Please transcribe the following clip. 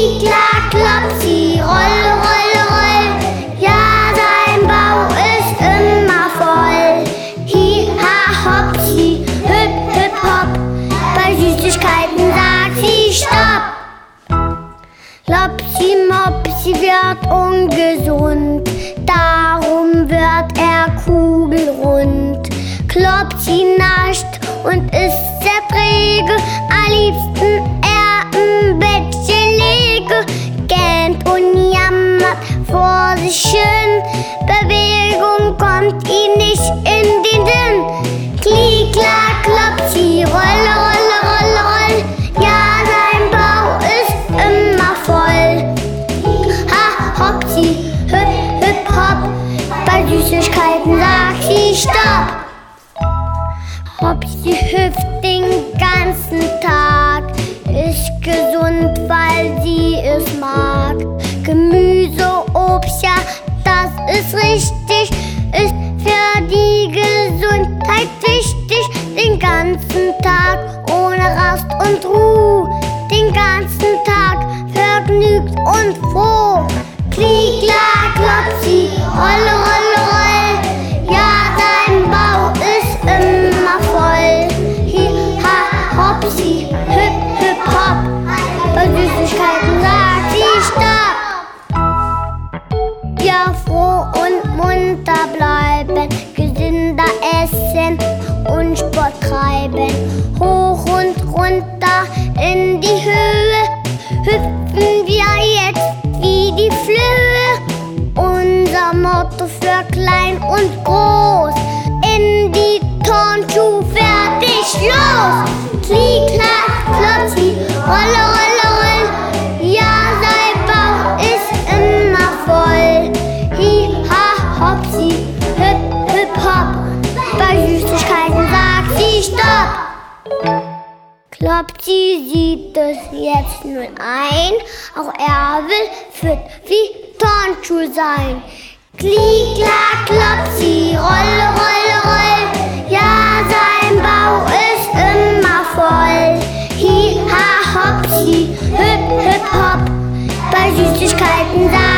Klik, klack, klopsi, roll, roll, roll. Ja, sein Bauch ist immer voll. Hi, ha, hopsi, hüpp, hüpp, hopp. Bei Süßigkeiten sagt sie Stopp. Lopsi, Mopsi wird ungesund, darum wird er kugelrund. Klopsi nascht und ist sehr träge, am liebsten er im Bettchen lege. Gähnt und jammert vor sich schön, Bewegung kommt ihm nicht in den Sinn. Klik, klack, klopsi, roll, roll, roll, roll. Ja, sein Bauch ist immer voll. Ha, hopsi, hüpp, hüpp, hopp. Bei Süßigkeiten sagt sie Stopp. Hopsi hüpft den ganzen Tag, ist gesund, weil sie es mag. Gemüse, Obst, ja, das ist richtig, ist für die Gesundheit wichtig. Den ganzen Tag ohne Rast und Ruhe, den ganzen Tag vergnügt und froh. Klik, klack, klopsi, roll, roll, roll. Ja, sein Bauch ist immer voll. Hi, ha, hopsi, hüpp, hüpp, hopp. Bei Süßigkeiten sagt sie Stopp. Ja, froh und munter bleiben, gesünder essen und Sport treiben. Hoch und runter in die Höhe, hüpfen wir jetzt wie die Flöhe. Unser Motto für klein und groß, in die Turnschuhe, fertig, los! Klik, klack, klopsi, roll, roll, roll. Ja, sein Bauch ist immer voll. Hi, ha, hopsi, hüpp, hüpp, hopp. Bei Süßigkeiten sagt sie Stopp. Klopsi sieht es jetzt nun ein, auch er will fit wie Turnschuhe sein. Klik, klack, klopsi, roll, roll, roll. Ja, sein Bauch ist immer voll. Hi, ha, hopsi, hüpp, hüpp, hopp. Bei Süßigkeiten sagt